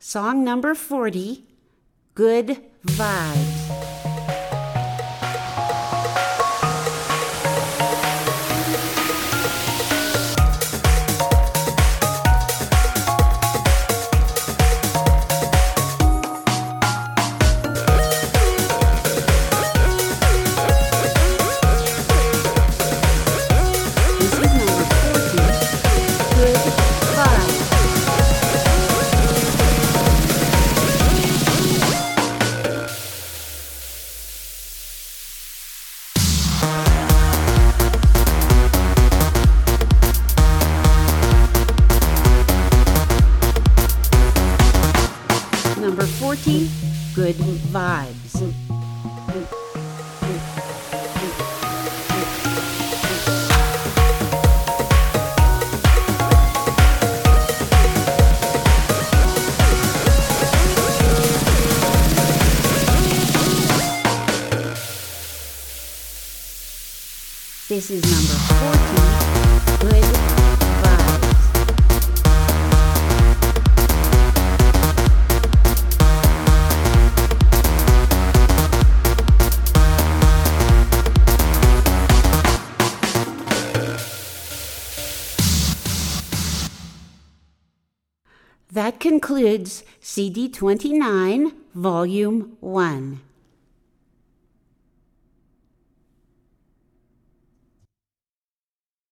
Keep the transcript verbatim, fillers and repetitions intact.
Song number forty, Good Vibes. This is number forty, Good Vibes. Number forty, Good Vibes. This is number forty, Good Vibes. That concludes C D twenty-nine, Volume one.